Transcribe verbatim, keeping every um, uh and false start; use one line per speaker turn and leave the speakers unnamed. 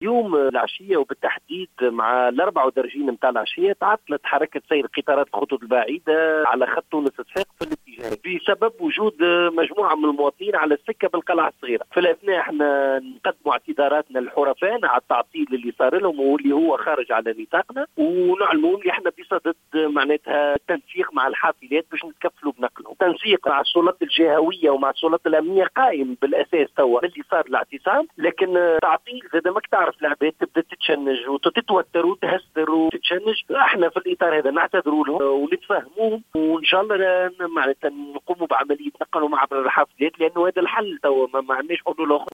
يوم العشية وبالتحديد مع الأربع ودرجين متاع العشية تعطلت حركة سير قطارات الخطوط البعيدة على خط تونس الصفاق في الاتجاه بسبب وجود مجموعة من المواطنين على السكة بالقلعة الصغيرة. في الأثناء احنا نقدموا اعتذاراتنا للحرفان على التعطيل اللي صار لهم واللي هو خارج على نطاقنا، ونعلموا اللي احنا بصدد معناتها التنسيق مع الحافلات باش نتكفلوا بنقلهم. تنسيق مع السلطات الجهوية ومع السلطات الأمنية قائم بالأساس توا اللي صار الاعتصام، لكن تعطيل زاد ماك تعرف العباد تبدا تتشنج وتتوتر وتهستر وتتشنج. احنا في الاطار هذا نعتذروا لهم ونتفاهموهم، وان شاء الله معناتها نقوموا بعمليه نقلهم عبر الحافلات، لانه هذا الحل توا ما عندناش حلول اخرى.